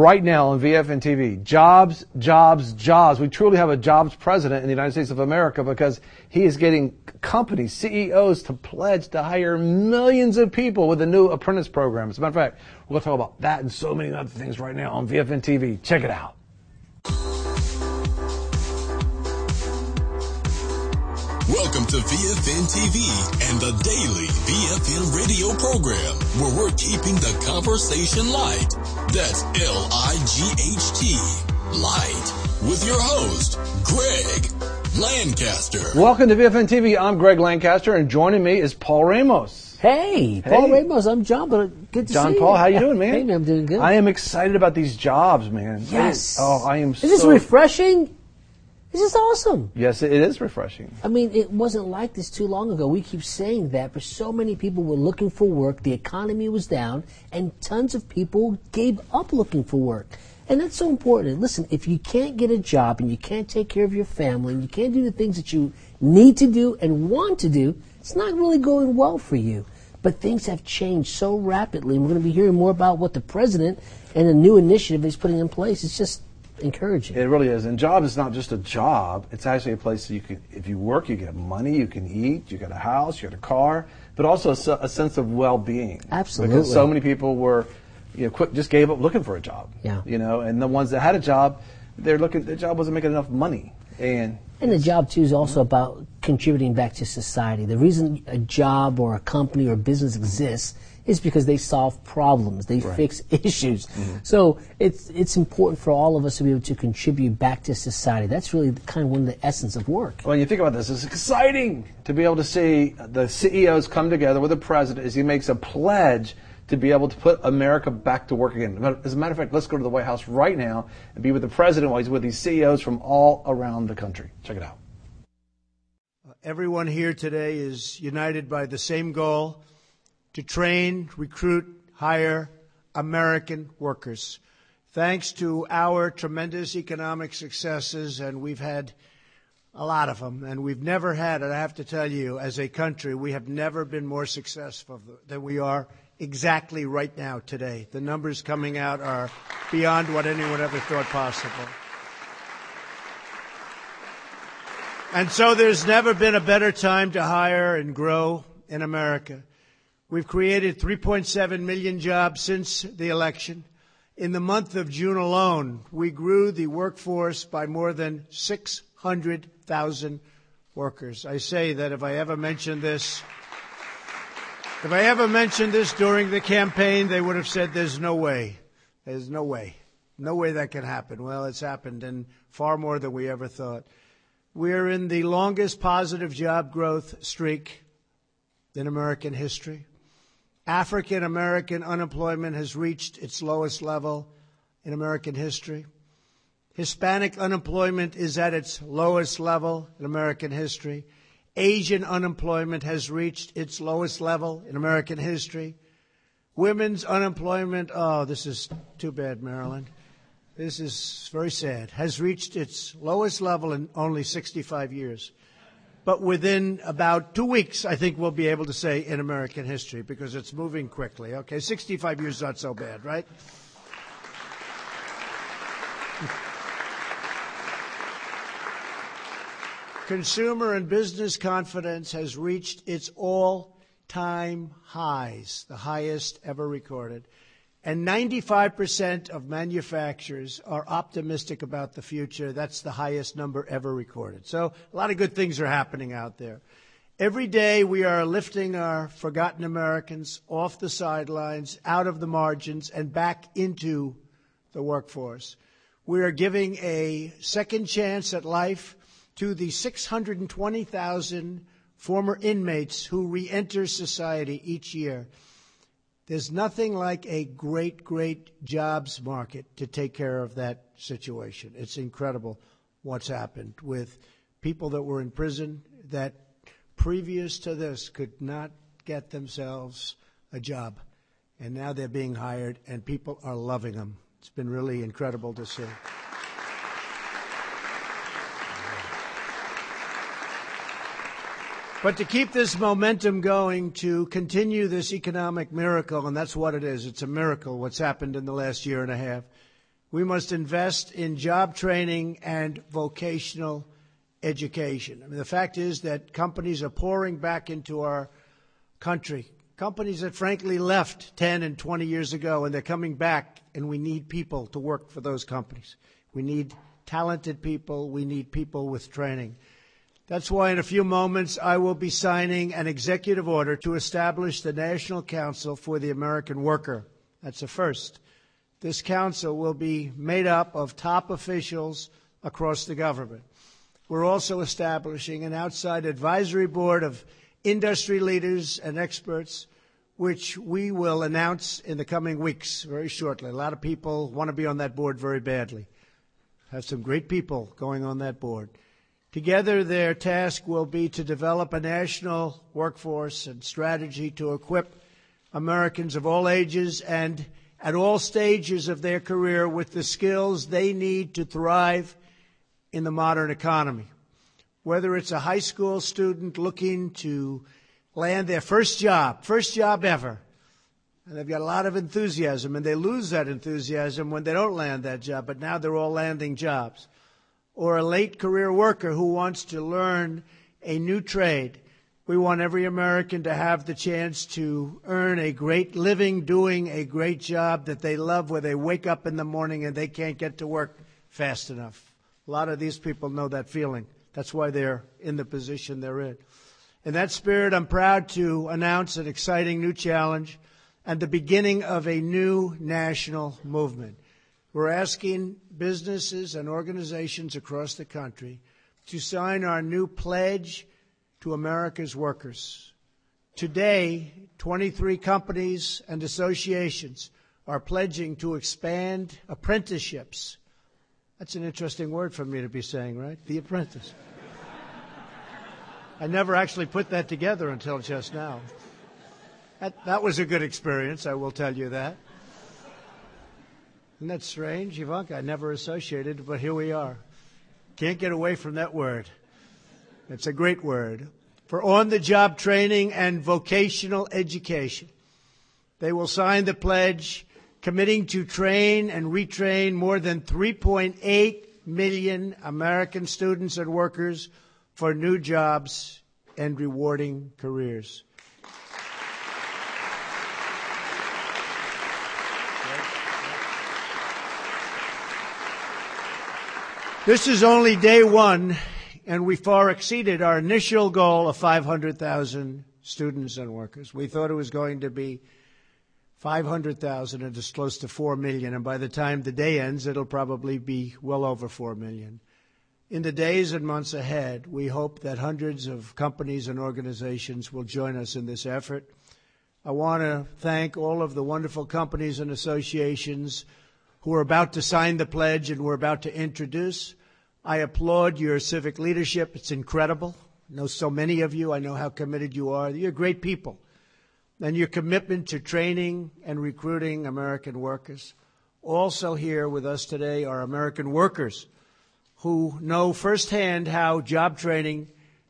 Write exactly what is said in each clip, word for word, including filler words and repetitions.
right now on V F N T V. Jobs, jobs, jobs. We truly have a jobs president in the United States of America because he is getting companies, C E Os, to pledge to hire millions of people with the new apprentice program. As a matter of fact, we're going to talk about that and so many other things right now on V F N T V. Check it out. Welcome to V F N T V and the daily V F N radio program, where we're keeping the conversation light. That's L I G H T, light, with your host, Greg Lancaster. Welcome to V F N T V. I'm Greg Lancaster, and joining me is Paul Ramos. Hey, Paul hey. Ramos. I'm John, but good to John see you. John Paul, how you doing, man? Hey, man, I'm doing good. I am excited about these jobs, man. Yes. I, oh, I am Is so... Is this refreshing? This is awesome. Yes, it is refreshing. I mean, it wasn't like this too long ago. We keep saying that, but so many people were looking for work. The economy was down, and tons of people gave up looking for work. And that's so important. Listen, if you can't get a job and you can't take care of your family and you can't do the things that you need to do and want to do, it's not really going well for you. But things have changed so rapidly, and we're going to be hearing more about what the president and the new initiative he's putting in place. It's just encouraging. It really is. And job is not just a job. It's actually a place that you can, if you work, you get money, you can eat, you get a house, you get a car, but also a, a sense of well-being. Absolutely. Because so many people were, you know, quit, just gave up looking for a job. Yeah. You know, and the ones that had a job, they're looking, their job wasn't making enough money. And And the job, too, is also about contributing back to society. The reason a job or a company or a business exists is because they solve problems. They right. fix issues. Mm-hmm. So it's it's important for all of us to be able to contribute back to society. That's really kind of one of the essence of work. When you think about this, it's exciting to be able to see the C E Os come together with the president as he makes a pledge to be able to put America back to work again. As a matter of fact, let's go to the White House right now and be with the president while he's with these C E Os from all around the country. Check it out. Uh, everyone here today is united by the same goal: to train, recruit, hire American workers. Thanks to our tremendous economic successes, and we've had a lot of them, and we've never had, and I have to tell you, as a country, we have never been more successful than we are exactly right now today. The numbers coming out are beyond what anyone ever thought possible. And so there's never been a better time to hire and grow in America. We've created three point seven million jobs since the election. In the month of June alone, we grew the workforce by more than six hundred thousand workers. I say that if I ever mentioned this, if I ever mentioned this during the campaign, they would have said there's no way. There's no way. No way that can happen. Well, it's happened, and far more than we ever thought. We're in the longest positive job growth streak in American history. African American unemployment has reached its lowest level in American history. Hispanic unemployment is at its lowest level in American history. Asian unemployment has reached its lowest level in American history. Women's unemployment, oh, this is too bad, Marilyn. This is very sad, has reached its lowest level in only sixty-five years. But within about two weeks, I think we'll be able to say in American history, because it's moving quickly. Okay, sixty-five years is not so bad, right? Consumer and business confidence has reached its all-time highs, the highest ever recorded. And ninety-five percent of manufacturers are optimistic about the future. That's the highest number ever recorded. So a lot of good things are happening out there. Every day we are lifting our forgotten Americans off the sidelines, out of the margins, and back into the workforce. We are giving a second chance at life to the six hundred twenty thousand former inmates who re-enter society each year. There's nothing like a great, great jobs market to take care of that situation. It's incredible what's happened with people that were in prison that previous to this could not get themselves a job. And now they're being hired, and people are loving them. It's been really incredible to see. But to keep this momentum going, to continue this economic miracle, and that's what it is, it's a miracle what's happened in the last year and a half, We must invest in job training and vocational education. I mean, the fact is that companies are pouring back into our country. Companies that frankly left ten and twenty years ago, and they're coming back, and we need people to work for those companies. We need talented people. We need people with training. That's why in a few moments I will be signing an executive order to establish the National Council for the American Worker. That's a first. This council will be made up of top officials across the government. We're also establishing an outside advisory board of industry leaders and experts, which we will announce in the coming weeks very shortly. A lot of people want to be on that board very badly. Have some great people going on that board. Together, their task will be to develop a national workforce and strategy to equip Americans of all ages and at all stages of their career with the skills they need to thrive in the modern economy. Whether it's a high school student looking to land their first job, first job ever, and they've got a lot of enthusiasm, and they lose that enthusiasm when they don't land that job, but now they're all landing jobs. Or a late career worker who wants to learn a new trade. We want every American to have the chance to earn a great living doing a great job that they love, where they wake up in the morning and they can't get to work fast enough. A lot of these people know that feeling. That's why they're in the position they're in. In that spirit, I'm proud to announce an exciting new challenge and the beginning of a new national movement. We're asking businesses and organizations across the country to sign our new pledge to America's workers. Today, twenty-three companies and associations are pledging to expand apprenticeships. That's an interesting word for me to be saying, right? The apprentice. I never actually put that together until just now. That, that was a good experience, I will tell you that. Isn't that strange, Ivanka? I never associated, but here we are. Can't get away from that word. It's a great word. For on-the-job training and vocational education. They will sign the pledge committing to train and retrain more than three point eight million American students and workers for new jobs and rewarding careers. This is only day one, and we far exceeded our initial goal of five hundred thousand students and workers. We thought it was going to be five hundred thousand, and it's close to four million, and by the time the day ends, it'll probably be well over four million. In the days and months ahead, we hope that hundreds of companies and organizations will join us in this effort. I want to thank all of the wonderful companies and associations who are about to sign the pledge and we're about to introduce. I applaud your civic leadership. It's incredible. I know so many of you. I know how committed you are. You're great people. And your commitment to training and recruiting American workers. Also here with us today are American workers who know firsthand how job training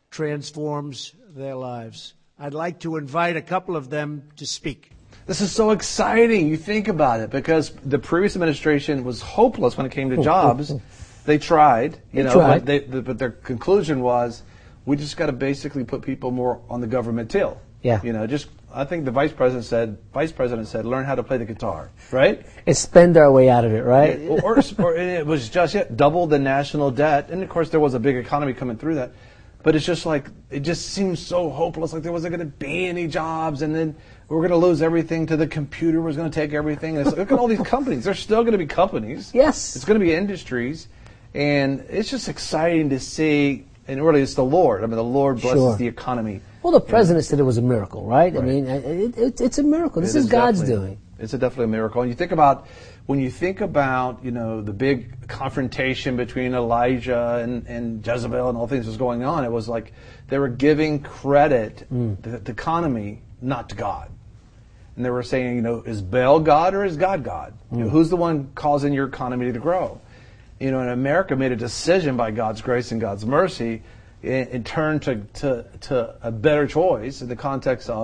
transforms their lives. I'd like to invite a couple of them to speak. This is so exciting. You think about it, because the previous administration was hopeless when it came to jobs. They tried, you They know, tried. But, they, the, but their conclusion was, we just got to basically put people more on the government till. Yeah. You know, just I think the vice president said, vice president said, learn how to play the guitar, right? And spend our way out of it, right? Yeah, or, or it was just yeah, double the national debt, and of course there was a big economy coming through that. But it's just like, it just seems so hopeless, like there wasn't going to be any jobs, and then we we're going to lose everything to the computer was going to take everything. And it's, look at all these companies. They're still going to be companies. Yes. It's going to be industries. And it's just exciting to see, and really it's the Lord. I mean, the Lord blesses Sure. the economy. Well, the president said it was a miracle, right? Right. I mean, it, it, it's a miracle. This It is God's definitely- doing. It's a definitely a miracle. And you think about, when you think about, you know, the big confrontation between Elijah and, and Jezebel and all things that was going on, it was like they were giving credit Mm. to the economy, not to God. And they were saying, you know, is Baal God or is God God? You know, who's the one causing your economy to grow? You know, and America made a decision by God's grace and God's mercy and, and turned to, to, to a better choice in the context of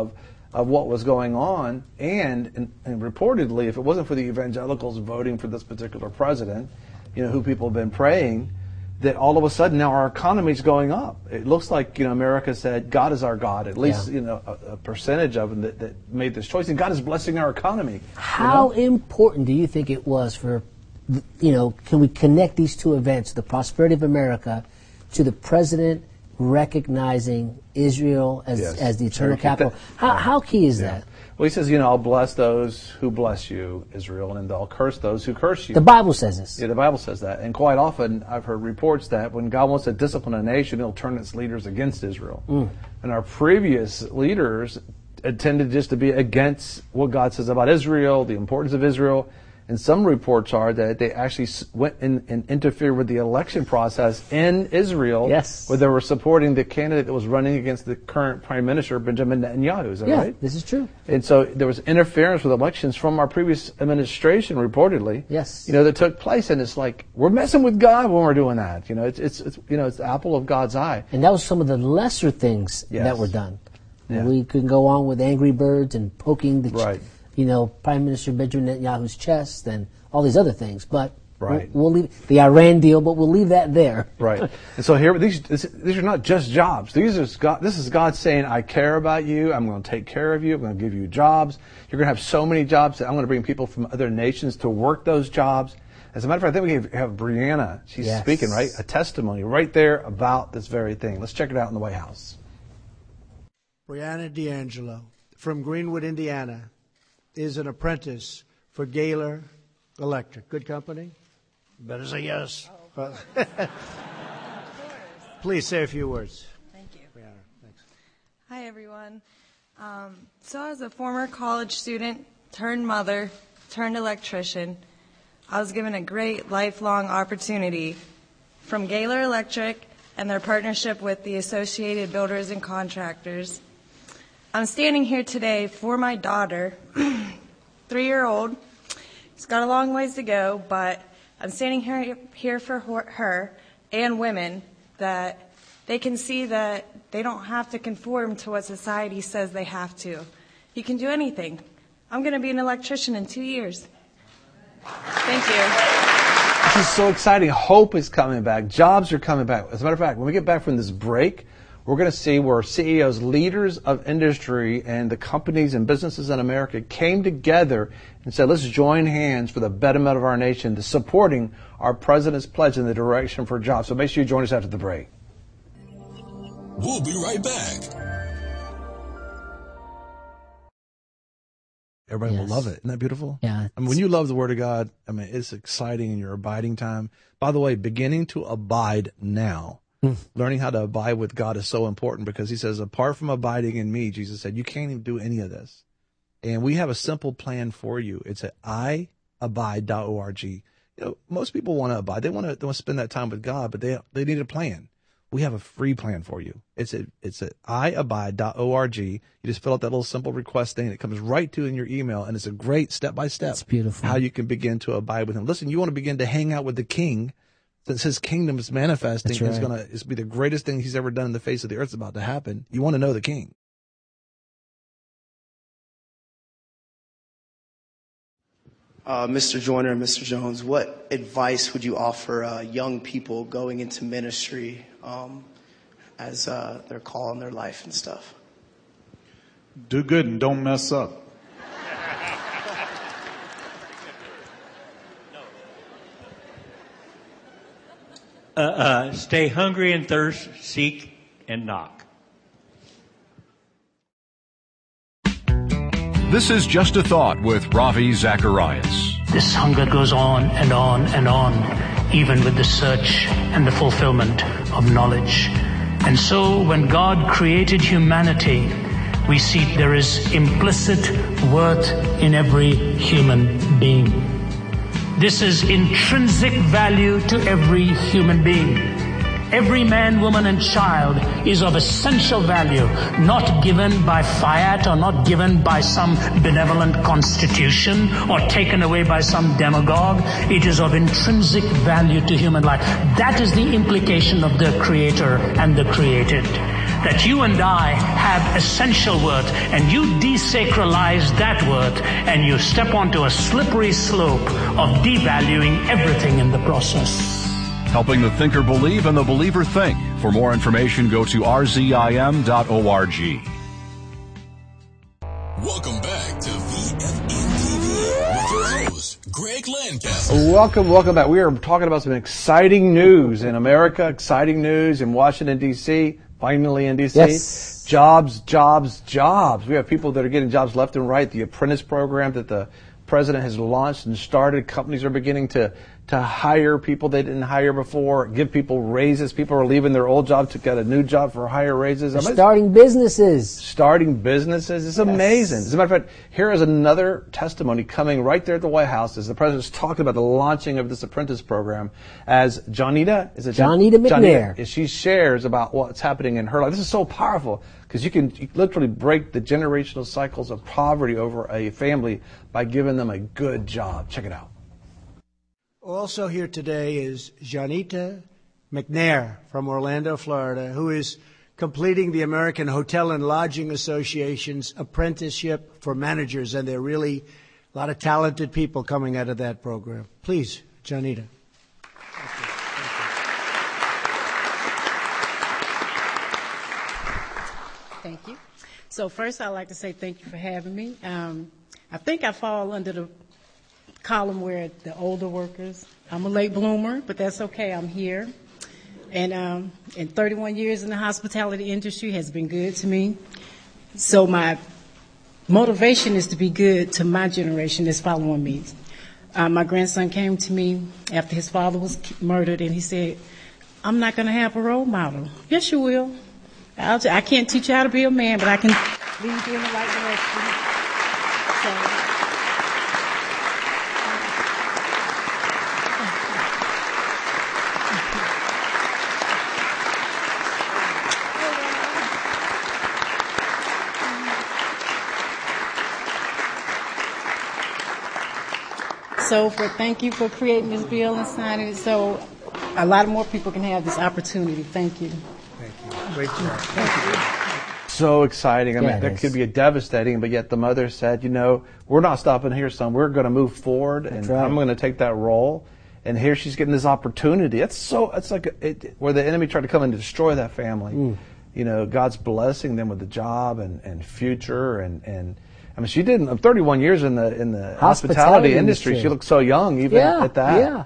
of what was going on. And, and, and reportedly, if it wasn't for the evangelicals voting for this particular president, you know, who people have been praying, that all of a sudden now our economy is going up. It looks like, you know, America said, God is our God, at least, yeah. you know, a, a percentage of them that, that made this choice. And God is blessing our economy. How you know? important do you think it was for, you know, can we connect these two events, the prosperity of America, to the president recognizing Israel as, yes. as the eternal Sure. capital? How, how key is yeah. that? Well, he says, you know, I'll bless those who bless you, Israel, and I'll curse those who curse you. The Bible says this. Yeah, the Bible says that. And quite often, I've heard reports that when God wants to discipline a nation, he'll turn its leaders against Israel. Mm. And our previous leaders tended just to be against what God says about Israel, the importance of Israel. And some reports are that they actually went in and interfered with the election process in Israel, yes. where they were supporting the candidate that was running against the current Prime Minister, Benjamin Netanyahu. Is that yeah, right? This is true. And so there was interference with elections from our previous administration, reportedly. Yes. You know, that took place, and it's like we're messing with God when we're doing that. You know, it's it's, it's you know it's the apple of God's eye. And that was some of the lesser things yes. that were done. Yeah. We could go on with Angry Birds and poking the, right. you know, Prime Minister Benjamin Netanyahu's chest and all these other things, but right. we'll, we'll leave the Iran deal, but we'll leave that there. Right. And so here, these this, these are not just jobs. These are God. This is God saying, "I care about you. I'm going to take care of you. I'm going to give you jobs. You're going to have so many jobs that I'm going to bring people from other nations to work those jobs." As a matter of fact, I think we have Brianna. She's yes. speaking, right? A testimony right there about this very thing. Let's check it out in the White House. Brianna D'Angelo from Greenwood, Indiana, is an apprentice for Gaylor Electric. Good company? You better say yes. Oh. Please say a few words. Thank you. Brianna, thanks. Hi, everyone. Um, so as a former college student, turned mother, turned electrician, I was given a great lifelong opportunity from Gaylor Electric and their partnership with the Associated Builders and Contractors. I'm standing here today for my daughter, three-year-old. She's got a long ways to go, but I'm standing here, here for her and women that they can see that they don't have to conform to what society says they have to. You can do anything. I'm going to be an electrician in two years. Thank you. This is so exciting. Hope is coming back. Jobs are coming back. As a matter of fact, when we get back from this break, we're going to see where C E Os, leaders of industry, and the companies and businesses in America came together and said, let's join hands for the betterment of our nation, to supporting our president's pledge in the direction for jobs. So make sure you join us after the break. We'll be right back. Everybody yes. will love it. Isn't that beautiful? Yeah. I mean, when you love the Word of God, I mean, it's exciting in your abiding time. By the way, beginning to abide now. Hmm. Learning how to abide with God is so important, because he says, apart from abiding in me, Jesus said, you can't even do any of this. And we have a simple plan for you. It's at i abide dot org. You know, most people want to abide. They want to, they want to spend that time with God, but they they need a plan. We have a free plan for you. It's at, it's at i abide dot org. You just fill out that little simple request thing. It comes right to in your email, and it's a great step-by-step That's beautiful. how you can begin to abide with him. Listen, you want to begin to hang out with the King, since his kingdom is manifesting. That's right. It's going to be the greatest thing he's ever done in the face of the earth. It's about to happen. You want to know the King. Uh, Mister Joyner and Mister Jones, what advice would you offer uh, young people going into ministry um, as uh, their call in their life and stuff? Do good and don't mess up. Uh, uh, stay hungry and thirst, seek and knock. This is Just a Thought with Ravi Zacharias. This hunger goes on and on and on, even with the search and the fulfillment of knowledge. And so when God created humanity, we see there is implicit worth in every human being. This is intrinsic value to every human being. Every man, woman, and child is of essential value, not given by fiat or not given by some benevolent constitution or taken away by some demagogue. It is of intrinsic value to human life. That is the implication of the Creator and the created. that you and I have essential worth, and you desacralize that worth, and you step onto a slippery slope of devaluing everything in the process. Helping the thinker believe and the believer think. For more information, go to r z i m dot org. Welcome back to V F N T V with your host, Greg Lancaster. Welcome, welcome back. We are talking about some exciting news in America, exciting news in Washington, D C, finally in D C. Yes. Jobs, jobs, jobs. We have people that are getting jobs left and right. The apprentice program that the president has launched and started. Companies are beginning to to hire people they didn't hire before, give people raises. People are leaving their old job to get a new job for higher raises. They're starting businesses. Starting businesses. It's yes. amazing. As a matter of fact, here is another testimony coming right there at the White House as the president's talking about the launching of this apprentice program as Johnita, is it Johnita McNair. Johnita, she shares about what's happening in her life. This is so powerful because you can you literally break the generational cycles of poverty over a family by giving them a good job. Check it out. Also here today is Johnita McNair from Orlando, Florida, who is completing the American Hotel and Lodging Association's apprenticeship for managers, and there are really a lot of talented people coming out of that program. Please, Johnita. Thank you. So first, I'd like to say thank you for having me. Um, I think I fall under the column where the older workers. I'm a late bloomer, but that's okay. I'm here. And um, in thirty-one years in the hospitality industry has been good to me. So my motivation is to be good to my generation that's following me. Uh, my grandson came to me after his father was murdered, and he said, I'm not going to have a role model. Yes, you will. I'll t- I can't teach you how to be a man, but I can lead you in the right direction. So, So for thank you for creating this bill and signing it so a lot more people can have this opportunity. Thank you. Thank you. Great job. Thank you. So exciting. I yeah, mean, that could be a devastating, but yet the mother said, you know, we're not stopping here, son. We're going to move forward, and right. I'm going to take that role. And here she's getting this opportunity. It's so, it's like it, where the enemy tried to come and destroy that family. Mm. You know, God's blessing them with the job and, and future and, and, I mean, she didn't. thirty-one years in the in the hospitality, hospitality industry. industry. She looked so young, even yeah, at that. Yeah.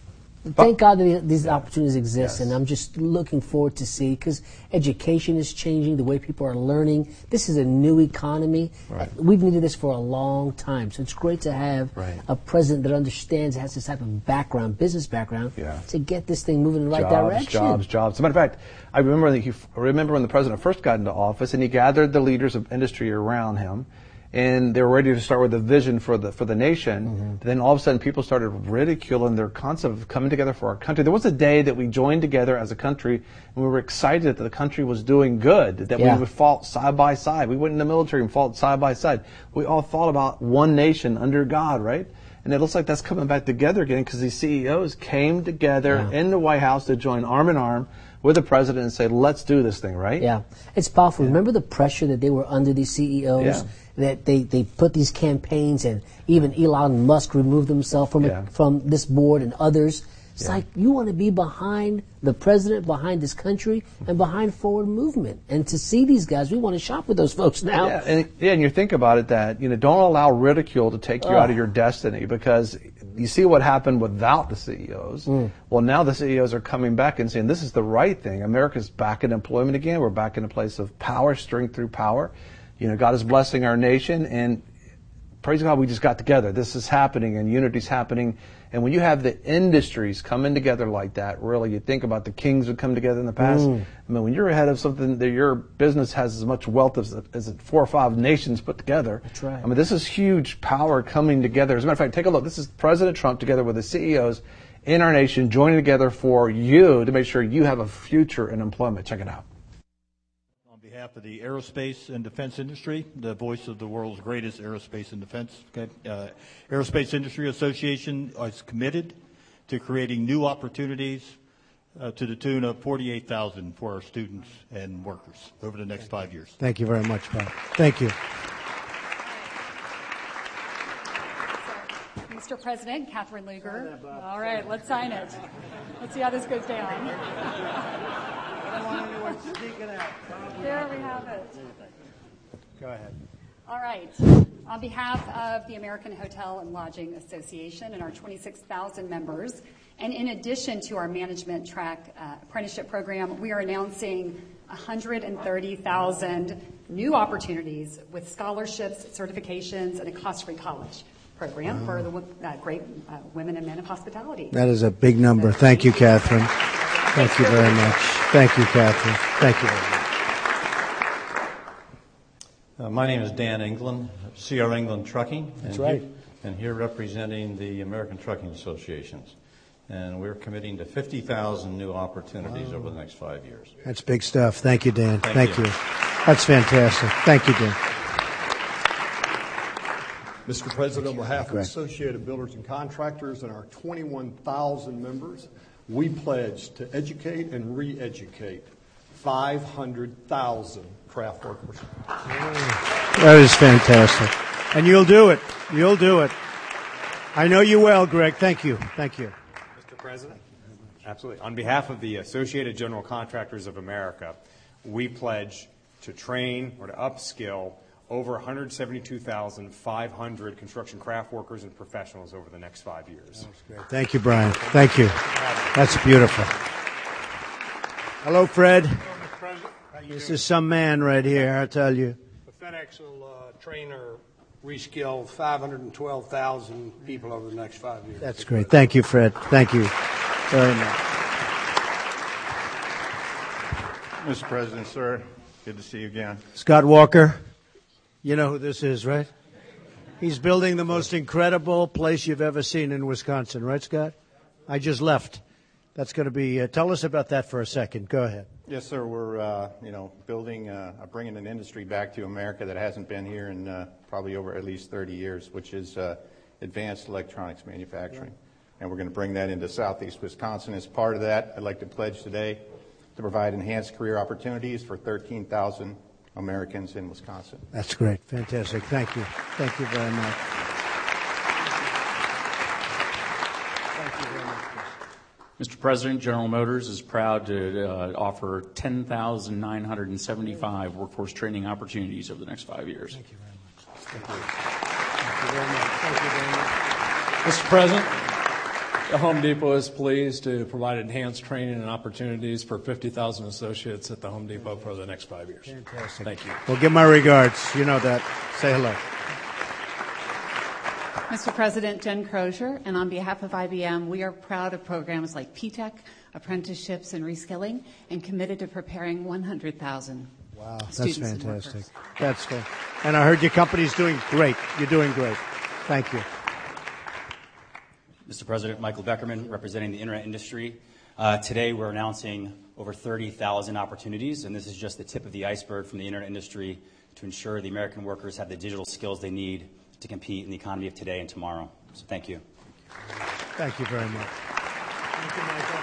Thank God that these opportunities exist, yes. and I'm just looking forward to see, because education is changing, the way people are learning. This is a new economy. Right. We've needed this for a long time, so it's great to have right. a president that understands, has this type of background, business background, yeah. to get this thing moving in the right jobs, direction. Jobs, jobs. As a matter of fact, I remember, that he, I remember when the president first got into office, and he gathered the leaders of industry around him, and they were ready to start with a vision for the for the nation. Mm-hmm. Then all of a sudden, people started ridiculing their concept of coming together for our country. There was a day that we joined together as a country, and we were excited that the country was doing good, that yeah. we would fought side by side. We went in the military and fought side by side. We all thought about one nation under God, right? And it looks like that's coming back together again, because these C E Os came together yeah. in the White House to join arm in arm with the president and say, let's do this thing, right? Yeah. It's powerful. Yeah. Remember the pressure that they were under, these C E Os? Yeah. That they, they put these campaigns, and even Elon Musk removed himself from yeah. it, from this board and others. It's yeah. like you want to be behind the president, behind this country, and behind forward movement. And to see these guys, we want to shop with those folks now. Yeah, and, yeah, and you think about it that, you know, don't allow ridicule to take you oh. out of your destiny, because you see what happened without the C E Os. Mm. Well, now the C E Os are coming back and saying this is the right thing. America's back in employment again. We're back in a place of power, strength through power. You know, God is blessing our nation, and praise God, we just got together. This is happening, and unity's happening. And when you have the industries coming together like that, really, you think about the kings who come together in the past. Mm. I mean, when you're ahead of something that your business has as much wealth as, as four or five nations put together. That's right. I mean, this is huge power coming together. As a matter of fact, take a look. This is President Trump together with the C E Os in our nation joining together for you to make sure you have a future in employment. Check it out. On behalf of the aerospace and defense industry, the voice of the world's greatest aerospace and defense, okay, uh, Aerospace Industry Association is committed to creating new opportunities uh, to the tune of forty-eight thousand for our students and workers over the next five years. Thank you very much, Bob. Thank you. Mister President, Catherine Lugar. All right, let's sign it. Let's see how this goes down. I don't want anyone sneaking out. There we have it. Go ahead. All right. On behalf of the American Hotel and Lodging Association and our twenty-six thousand members, and in addition to our management track uh, apprenticeship program, we are announcing one hundred thirty thousand new opportunities with scholarships, certifications, and a cost-free college program wow. for the uh, great uh, women and men of hospitality. That is a big number. So, thank you, Catherine. Thank you very much. Thank you, Catherine. Thank you very much. Uh, my name is Dan England, C R England Trucking. That's and right. Here, and here representing the American Trucking Associations. And we're committing to fifty thousand new opportunities wow. over the next five years. That's big stuff. Thank you, Dan. Thank, Thank you. you. That's fantastic. Thank you, Dan. Mister President, on behalf of the Associated Builders and Contractors and our twenty-one thousand members, we pledge to educate and re-educate five hundred thousand craft workers. That is fantastic. And you'll do it. You'll do it. I know you will, Greg. Thank you. Thank you. Mister President, absolutely. On behalf of the Associated General Contractors of America, we pledge to train or to upskill over one hundred seventy-two thousand five hundred construction craft workers and professionals over the next five years. Thank you, Brian. Thank you. That's beautiful. Hello, Fred. Hello, Mister President. This is some man right here, I tell you. The FedEx will uh, train or reskill five hundred twelve thousand people over the next five years. That's great. Thank you, Fred. Thank you very much. Mister President, sir, good to see you again. Scott Walker, you know who this is, right? He's building the most incredible place you've ever seen in Wisconsin, right, Scott? I just left. That's going to be, uh, tell us about that for a second. Go ahead. Yes, sir. We're, uh, you know, building, uh, bringing an industry back to America that hasn't been here in uh, probably over at least thirty years, which is uh, advanced electronics manufacturing. Yeah. And we're going to bring that into Southeast Wisconsin. As part of that, I'd like to pledge today to provide enhanced career opportunities for thirteen thousand Americans in Wisconsin. That's great. Fantastic. Thank you. Thank you very much. Mister President, General Motors is proud to uh, offer ten thousand nine hundred seventy-five workforce training opportunities over the next five years. Thank you very much. Thank you. Thank you very much. Thank you very much. Mister President, the Home Depot is pleased to provide enhanced training and opportunities for fifty thousand associates at the Home Depot for the next five years. Fantastic. Thank you. Well, give my regards. You know that. Say hello. Mister President, Jen Crozier, and on behalf of I B M, we are proud of programs like P TECH, apprenticeships and reskilling, and committed to preparing one hundred thousand wow, students that's fantastic. And workers. That's good. And I heard your company's doing great. You're doing great. Thank you. Mister President, Michael Beckerman, representing the internet industry. Uh, today we're announcing over thirty thousand opportunities, and this is just the tip of the iceberg from the internet industry to ensure the American workers have the digital skills they need to compete in the economy of today and tomorrow. So thank you. Thank you very much. Thank you, Michael.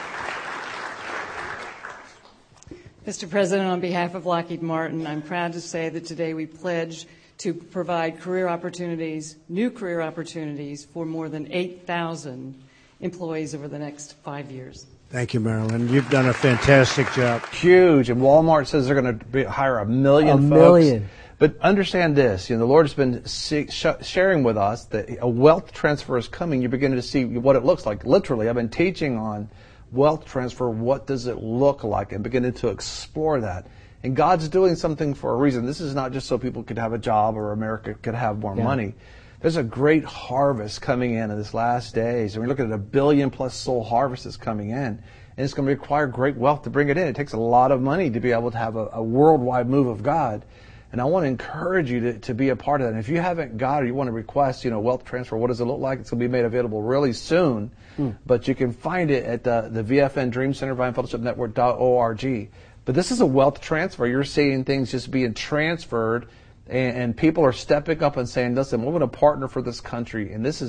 Mister President, on behalf of Lockheed Martin, I'm proud to say that today we pledge to provide career opportunities, new career opportunities for more than eight thousand employees over the next five years. Thank you, Marilyn. You've done a fantastic job. Huge. And Walmart says they're going to hire a million a folks. million. But understand this, you know, the Lord has been sharing with us that a wealth transfer is coming. You're beginning to see what it looks like. Literally, I've been teaching on wealth transfer. What does it look like? And beginning to explore that. And God's doing something for a reason. This is not just so people could have a job or America could have more yeah. money. There's a great harvest coming in in this last days. And we're looking at a billion plus soul harvest that's coming in. And it's going to require great wealth to bring it in. It takes a lot of money to be able to have a, a worldwide move of God. And I want to encourage you to, to be a part of that. And if you haven't got it, you want to request, you know, wealth transfer, what does it look like? It's going to be made available really soon. Mm. But you can find it at the, the V F N Dream Center, Vine Fellowship Network dot org. But this is a wealth transfer. You're seeing things just being transferred, and, and people are stepping up and saying, listen, we're going to partner for this country. And this is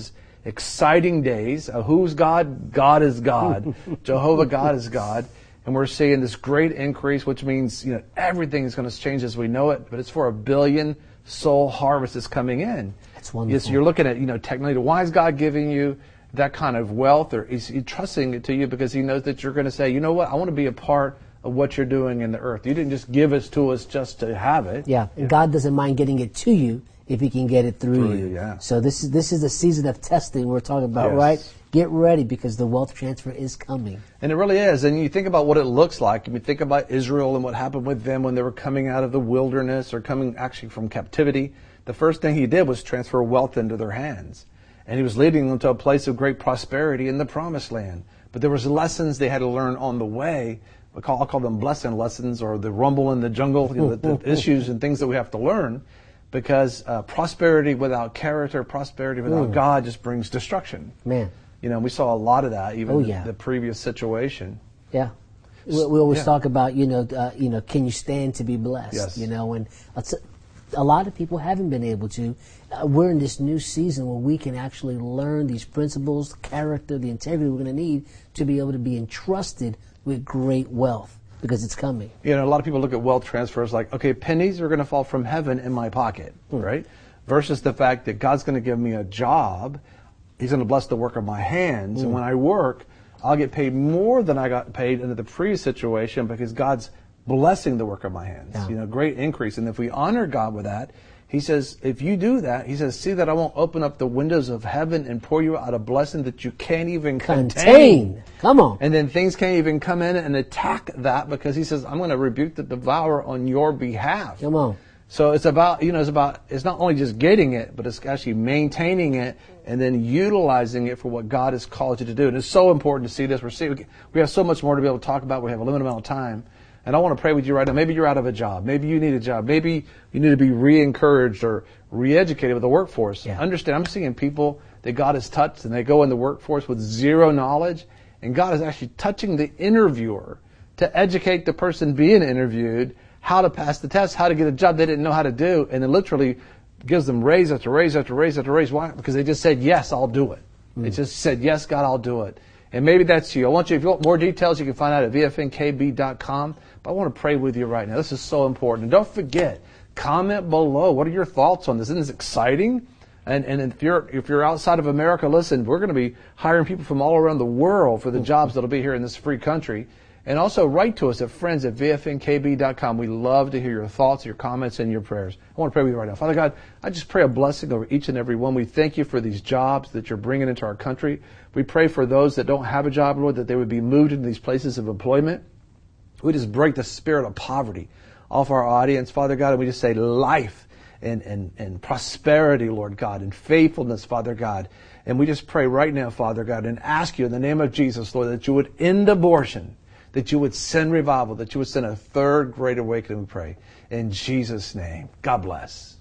exciting days. Uh, who's God? God is God. Jehovah God is God. And we're seeing this great increase, which means, you know, everything is going to change as we know it, but it's for a billion soul harvest that's coming in. That's wonderful. Yes, you're looking at, you know, technology. Why is God giving you that kind of wealth, or is he trusting it to you because he knows that you're going to say, you know what, I want to be a part of what you're doing in the earth. You didn't just give us to us just to have it. Yeah, and God doesn't mind getting it to you if he can get it through, Through you. you, yeah. So this is this is the season of testing we're talking about, Yes. right? Get ready because the wealth transfer is coming. And it really is. And you think about what it looks like. You think about Israel and what happened with them when they were coming out of the wilderness or coming actually from captivity. The first thing he did was transfer wealth into their hands. And he was leading them to a place of great prosperity in the promised land. But there was lessons they had to learn on the way. We call, I'll call them blessing lessons, or the rumble in the jungle, you know, the, the issues and things that we have to learn. Because uh, prosperity without character, prosperity without Mm. God just brings destruction. Man. You know, we saw a lot of that even Oh, in yeah. the previous situation. Yeah. We, we always Yeah. talk about, you know, uh, you know, can you stand to be blessed? Yes. You know, and it's a, a lot of people haven't been able to. Uh, we're in this new season where we can actually learn these principles, character, the integrity we're going to need to be able to be entrusted with great wealth because it's coming. You know, a lot of people look at wealth transfers like, okay, pennies are going to fall from heaven in my pocket, Hmm. right? Versus the fact that God's going to give me a job. He's going to bless the work of my hands. Hmm. And when I work, I'll get paid more than I got paid in the previous situation because God's blessing the work of my hands. Yeah. You know, great increase. And if we honor God with that, he says, if you do that, he says, see that I won't open up the windows of heaven and pour you out a blessing that you can't even contain. Contain. Come on. And then things can't even come in and attack that because he says, I'm going to rebuke the devourer on your behalf. Come on. So it's about, you know, it's about, it's not only just getting it, but it's actually maintaining it and then utilizing it for what God has called you to do. And it's so important to see this. We're seeing, we have so much more to be able to talk about. We have a limited amount of time. And I want to pray with you right now. Maybe you're out of a job. Maybe you need a job. Maybe you need to be re-encouraged or re-educated with the workforce. Yeah. Understand, I'm seeing people that God has touched and they go in the workforce with zero knowledge. And God is actually touching the interviewer to educate the person being interviewed how to pass the test, how to get a job they didn't know how to do. And it literally gives them raise after raise after raise after raise. Why? Because they just said, yes, I'll do it. Mm. They just said, yes, God, I'll do it. And maybe that's you. I want you, if you want more details, you can find out at V F N K B dot com. But I want to pray with you right now. This is so important. And don't forget, comment below. What are your thoughts on this? Isn't this exciting? And, and if you're, if you're outside of America, listen, we're going to be hiring people from all around the world for the jobs that'll be here in this free country. And also write to us at friends at V F N K B dot com. We love to hear your thoughts, your comments, and your prayers. I want to pray with you right now. Father God, I just pray a blessing over each and every one. We thank you for these jobs that you're bringing into our country. We pray for those that don't have a job, Lord, that they would be moved into these places of employment. We just break the spirit of poverty off our audience, Father God, and we just say life and, and, and prosperity, Lord God, and faithfulness, Father God. And we just pray right now, Father God, and ask you in the name of Jesus, Lord, that you would end abortion, that you would send revival, that you would send a third great awakening, we pray. In Jesus' name, God bless.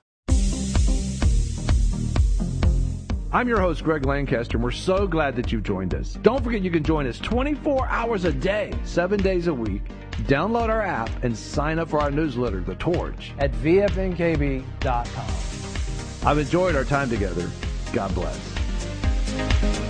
I'm your host, Greg Lancaster, and we're so glad that you've joined us. Don't forget you can join us twenty-four hours a day, seven days a week. Download our app and sign up for our newsletter, The Torch, at V F N K B dot com. I've enjoyed our time together. God bless.